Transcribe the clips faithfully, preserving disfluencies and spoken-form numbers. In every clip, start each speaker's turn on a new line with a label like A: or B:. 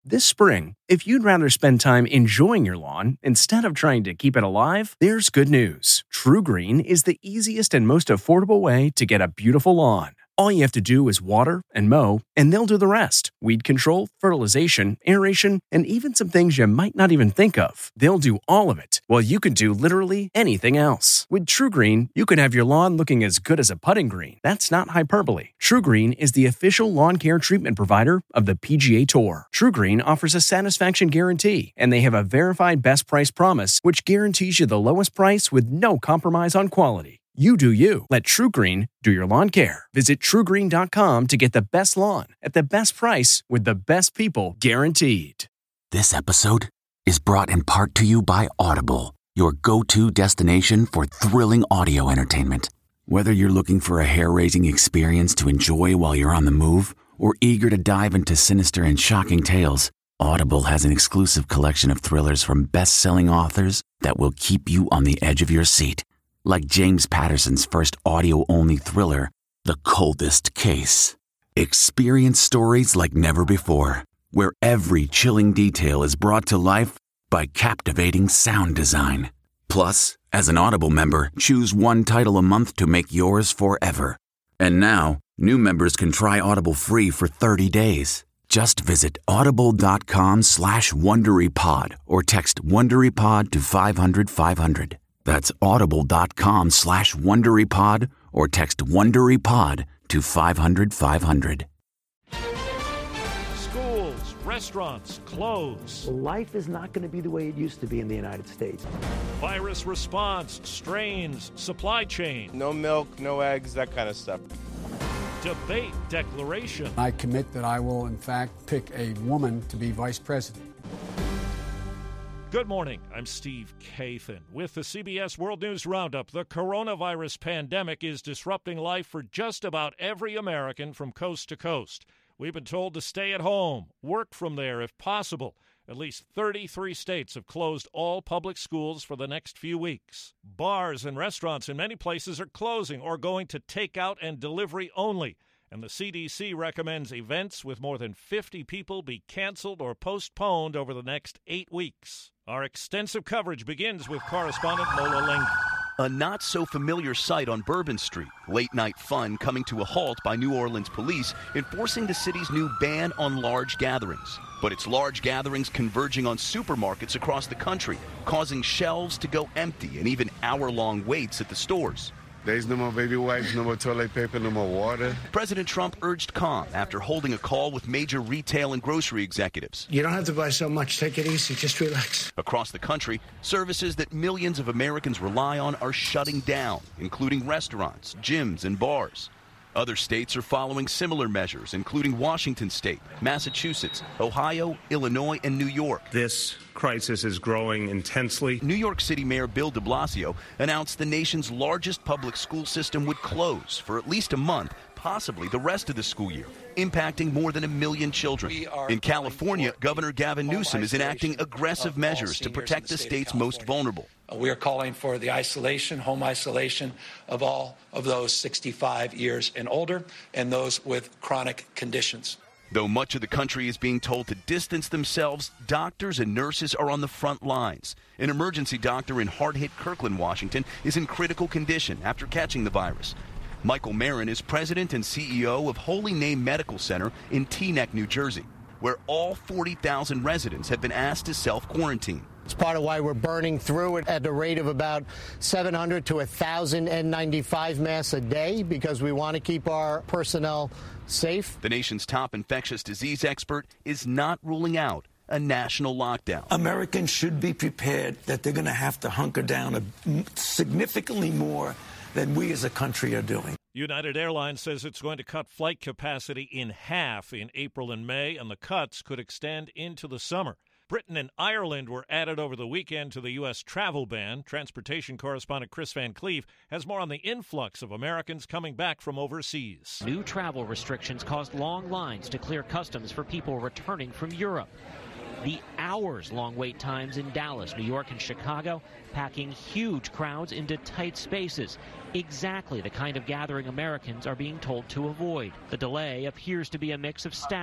A: This spring, if you'd rather spend time enjoying your lawn instead of trying to keep it alive, there's good news. TruGreen is the easiest and most affordable way to get a beautiful lawn. All you have to do is water and mow, and they'll do the rest. Weed control, fertilization, aeration, and even some things you might not even think of. They'll do all of it, while you can do literally anything else. With TruGreen, you can have your lawn looking as good as a putting green. That's not hyperbole. TruGreen is the official lawn care treatment provider of the P G A Tour. TruGreen offers a satisfaction guarantee, and they have a verified best price promise, which guarantees you the lowest price with no compromise on quality. You do you. Let TruGreen do your lawn care. Visit True Green dot com to get the best lawn at the best price with the best people guaranteed.
B: This episode is brought in part to you by Audible, your go-to destination for thrilling audio entertainment. Whether you're looking for a hair-raising experience to enjoy while you're on the move or eager to dive into sinister and shocking tales, Audible has an exclusive collection of thrillers from best-selling authors that will keep you on the edge of your seat. Like James Patterson's first audio-only thriller, The Coldest Case. Experience stories like never before, where every chilling detail is brought to life by captivating sound design. Plus, as an Audible member, choose one title a month to make yours forever. And now, new members can try Audible free for thirty days. Just visit audible.com slash WonderyPod or text WonderyPod to five hundred five hundred. That's audible.com slash WonderyPod or text WonderyPod to five hundred five hundred.
C: Schools, restaurants, closed.
D: Life is not going to be the way it used to be in the United States.
C: Virus response, strains, supply chain.
E: No milk, no eggs, that kind of stuff.
C: Debate declaration.
F: I commit that I will, in fact, pick a woman to be vice president.
C: Good morning. I'm Steve Kathan. With the C B S World News Roundup, the coronavirus pandemic is disrupting life for just about every American from coast to coast. We've been told to stay at home, work from there if possible. At least thirty-three states have closed all public schools for the next few weeks. Bars and restaurants in many places are closing or going to takeout and delivery only. And the C D C recommends events with more than fifty people be canceled or postponed over the next eight weeks. Our extensive coverage begins with correspondent Mola Ling.
G: A not-so-familiar sight on Bourbon Street. Late-night fun coming to a halt by New Orleans police enforcing the city's new ban on large gatherings. But it's large gatherings converging on supermarkets across the country, causing shelves to go empty and even hour-long waits at the stores.
H: There's no more baby wipes, no more toilet paper, no more water.
G: President Trump urged calm after holding a call with major retail and grocery executives.
I: You don't have to buy so much. Take it easy. Just relax.
G: Across the country, services that millions of Americans rely on are shutting down, including restaurants, gyms, and bars. Other states are following similar measures, including Washington State, Massachusetts, Ohio, Illinois, and New York.
J: This crisis is growing intensely.
G: New York City Mayor Bill de Blasio announced the nation's largest public school system would close for at least a month, possibly the rest of the school year, impacting more than a million children. In California, Governor Gavin Newsom is enacting aggressive measures to protect the state's most vulnerable.
K: We are calling for the isolation, home isolation of all of those sixty-five years and older and those with chronic conditions.
G: Though much of the country is being told to distance themselves, doctors and nurses are on the front lines. An emergency doctor in hard-hit Kirkland, Washington, is in critical condition after catching the virus. Michael Marin is president and C E O of Holy Name Medical Center in Teaneck, New Jersey, where all forty thousand residents have been asked to self-quarantine.
L: It's part of why we're burning through it at the rate of about seven hundred to one thousand N ninety-five masks a day because we want to keep our personnel safe.
G: The nation's top infectious disease expert is not ruling out a national lockdown.
I: Americans should be prepared that they're going to have to hunker down a, significantly more than we as a country are doing.
C: United Airlines says it's going to cut flight capacity in half in April and May, and the cuts could extend into the summer. Britain and Ireland were added over the weekend to the U S travel ban. Transportation correspondent Chris Van Cleve has more on the influx of Americans coming back from overseas.
M: New travel restrictions caused long lines to clear customs for people returning from Europe. The hours-long wait times in Dallas, New York, and Chicago, packing huge crowds into tight spaces. Exactly the kind of gathering Americans are being told to avoid. The delay appears to be a mix of staffing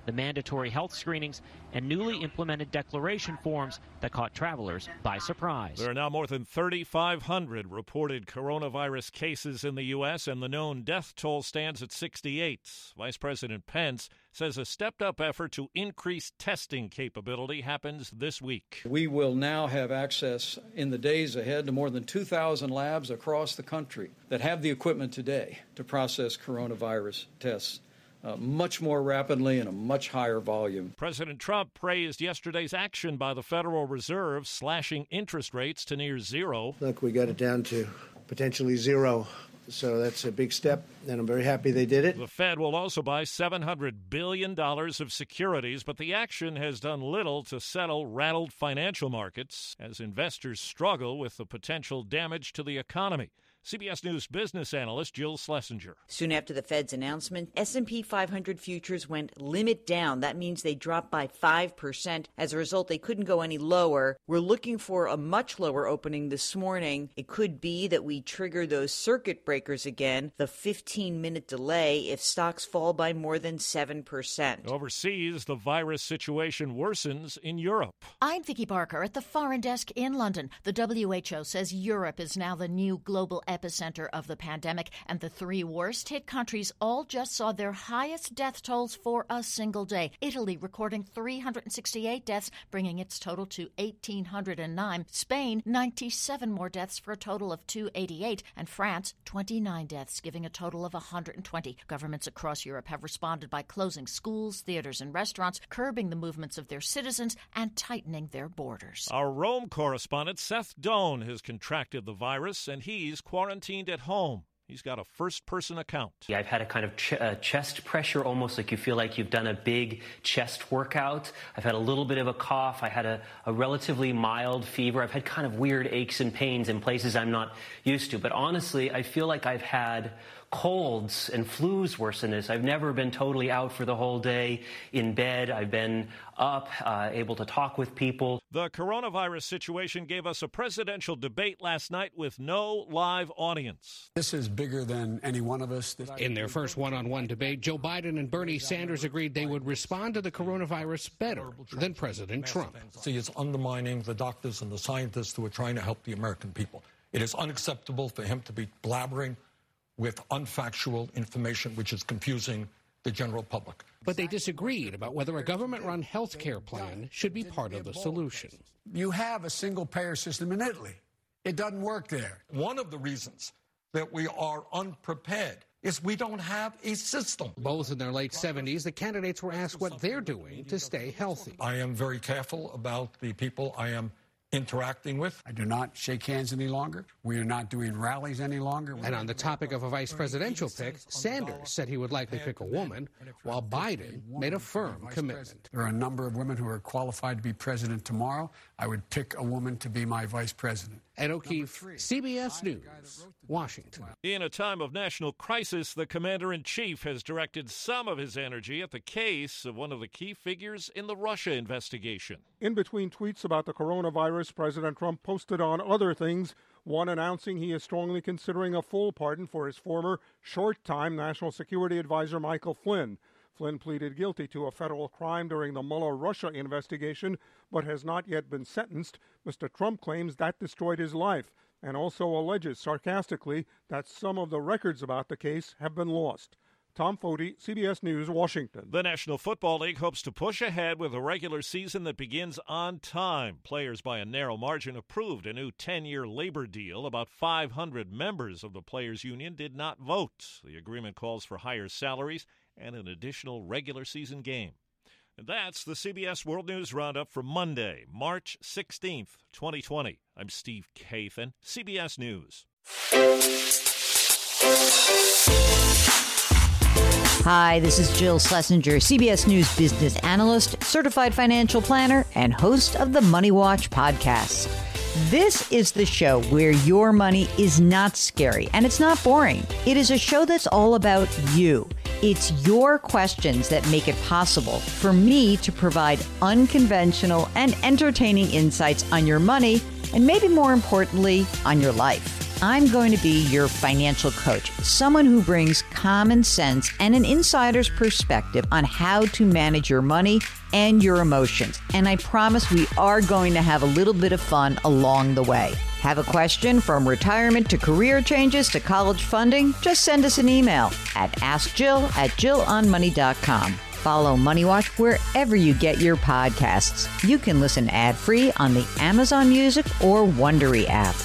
M: the mandatory health screenings, and newly implemented declaration forms that caught travelers by surprise.
C: There are now more than thirty-five hundred reported coronavirus cases in the U S, and the known death toll stands at sixty-eight. Vice President Pence says a stepped-up effort to increase testing capability happens this week.
N: We will now have access in the days ahead to more than two thousand labs across the country that have the equipment today to process coronavirus tests uh, much more rapidly and a much higher volume.
C: President Trump praised yesterday's action by the Federal Reserve, slashing interest rates to near zero.
O: Look, we got it down to potentially zero. So that's a big step, and I'm very happy they did it.
C: The Fed will also buy seven hundred billion dollars of securities, but the action has done little to settle rattled financial markets as investors struggle with the potential damage to the economy. C B S News business analyst Jill Schlesinger.
P: Soon after the Fed's announcement, S and P five hundred futures went limit down. That means they dropped by five percent. As a result, they couldn't go any lower. We're looking for a much lower opening this morning. It could be that we trigger those circuit breakers again, the fifteen-minute delay, if stocks fall by more than seven percent.
C: Overseas, the virus situation worsens in Europe.
Q: I'm Vicky Barker at the Foreign Desk in London. The W H O says Europe is now the new global epicenter of the pandemic, and the three worst-hit countries all just saw their highest death tolls for a single day. Italy recording three hundred sixty-eight deaths, bringing its total to one thousand eight hundred nine. Spain, ninety-seven more deaths for a total of two hundred eighty-eight. And France, twenty-nine deaths, giving a total of one hundred twenty. Governments across Europe have responded by closing schools, theaters, and restaurants, curbing the movements of their citizens, and tightening their borders.
C: Our Rome correspondent Seth Doan has contracted the virus, and he's quarantined at home. He's got a first-person account.
R: Yeah, I've had a kind of ch- uh, chest pressure, almost like you feel like you've done a big chest workout. I've had a little bit of a cough. I had a, a relatively mild fever. I've had kind of weird aches and pains in places I'm not used to. But honestly, I feel like I've had colds and flus worse than this. I've never been totally out for the whole day in bed. I've been up, uh, able to talk with people.
C: The coronavirus situation gave us a presidential debate last night with no live audience.
F: This is bigger than any one of us.
S: In their first one-on-one debate, Joe Biden and Bernie Sanders agreed they would respond to the coronavirus better than President Trump.
T: See, it's undermining the doctors and the scientists who are trying to help the American people. It is unacceptable for him to be blabbering with unfactual information, which is confusing the general public.
S: But they disagreed about whether a government-run health care plan should be part of the solution.
F: You have a single-payer system in Italy. It doesn't work there.
T: One of the reasons that we are unprepared is we don't have a system.
S: Both in their late seventies, the candidates were asked what they're doing to stay healthy.
T: I am very careful about the people I am interacting with.
F: I do not shake hands any longer. We are not doing rallies any longer.
S: And on the topic of a vice presidential pick, Sanders said he would likely pick a woman, while Biden made a firm commitment.
F: There are a number of women who are qualified to be president tomorrow. I would pick a woman to be my vice president.
S: Ed O'Keefe, C B S News, Washington.
C: In a time of national crisis, the commander-in-chief has directed some of his energy at the case of one of the key figures in the Russia investigation.
U: In between tweets about the coronavirus, President Trump posted on other things, one announcing he is strongly considering a full pardon for his former short-time National Security Advisor Michael Flynn. Flynn pleaded guilty to a federal crime during the Mueller-Russia investigation, but has not yet been sentenced. Mister Trump claims that destroyed his life, and also alleges sarcastically that some of the records about the case have been lost. Tom Foti, C B S News, Washington.
C: The National Football League hopes to push ahead with a regular season that begins on time. Players by a narrow margin approved a new ten-year labor deal. About five hundred members of the Players Union did not vote. The agreement calls for higher salaries and an additional regular season game. And that's the C B S World News Roundup for Monday, March sixteenth, twenty twenty. I'm Steve Kathan, C B S News.
V: Hi, this is Jill Schlesinger, C B S News business analyst, certified financial planner, and host of the Money Watch podcast. This is the show where your money is not scary and it's not boring. It is a show that's all about you. It's your questions that make it possible for me to provide unconventional and entertaining insights on your money and maybe more importantly, on your life. I'm going to be your financial coach, someone who brings common sense and an insider's perspective on how to manage your money and your emotions. And I promise we are going to have a little bit of fun along the way. Have a question from retirement to career changes to college funding? Just send us an email at ask jill at jill on money dot com. Follow Money Watch wherever you get your podcasts. You can listen ad-free on the Amazon Music or Wondery app.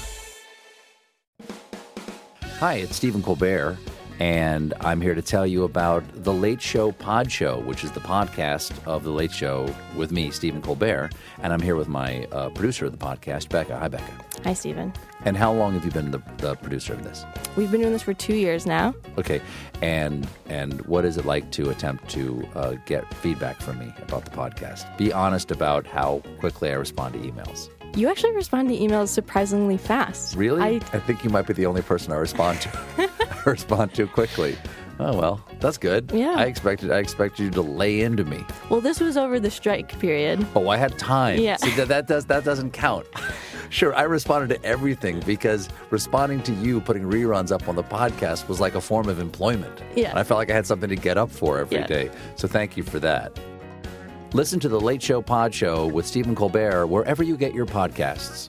A: Hi, it's Stephen Colbert, and I'm here to tell you about The Late Show Pod Show, which is the podcast of The Late Show with me, Stephen Colbert, and I'm here with my uh, producer of the podcast, Becca. Hi, Becca.
B: Hi, Stephen.
A: And how long have you been the, the producer of this?
B: We've been doing this for two years now.
A: Okay, and and what is it like to attempt to uh, get feedback from me about the podcast? Be honest about how quickly I respond to emails.
B: You actually respond to emails surprisingly fast.
A: Really?
B: I,
A: I think you might be the only person I respond to. I respond to quickly. Oh well, that's good.
B: Yeah.
A: I expected I expected you to lay into me.
B: Well, this was over the strike period.
A: Oh, I had time.
B: Yeah.
A: See, that that does that doesn't count. Sure, I responded to everything because responding to you putting reruns up on the podcast was like a form of employment.
B: Yeah.
A: And I felt like I had something to get up for every
B: Yeah.
A: day. So thank you for that. Listen to The Late Show Pod Show with Stephen Colbert wherever you get your podcasts.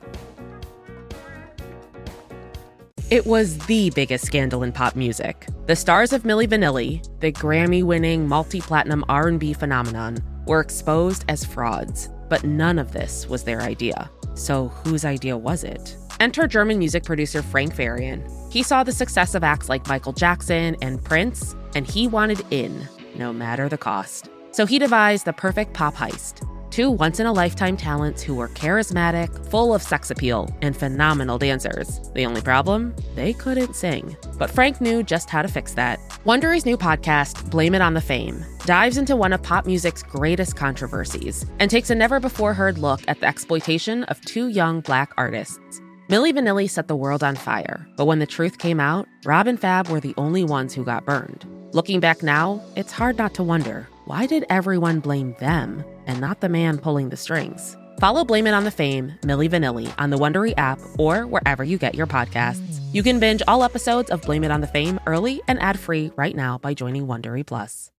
W: It was the biggest scandal in pop music. The stars of Milli Vanilli, the Grammy-winning multi-platinum R and B phenomenon, were exposed as frauds. But none of this was their idea. So whose idea was it? Enter German music producer Frank Farian. He saw the success of acts like Michael Jackson and Prince, and he wanted in, no matter the cost. So he devised the perfect pop heist. Two once-in-a-lifetime talents who were charismatic, full of sex appeal, and phenomenal dancers. The only problem? They couldn't sing. But Frank knew just how to fix that. Wondery's new podcast, Blame It on the Fame, dives into one of pop music's greatest controversies and takes a never-before-heard look at the exploitation of two young Black artists. Milli Vanilli set the world on fire, but when the truth came out, Rob and Fab were the only ones who got burned. Looking back now, it's hard not to wonder, why did everyone blame them and not the man pulling the strings? Follow Blame It on the Fame, Milli Vanilli, on the Wondery app or wherever you get your podcasts. You can binge all episodes of Blame It on the Fame early and ad-free right now by joining Wondery Plus.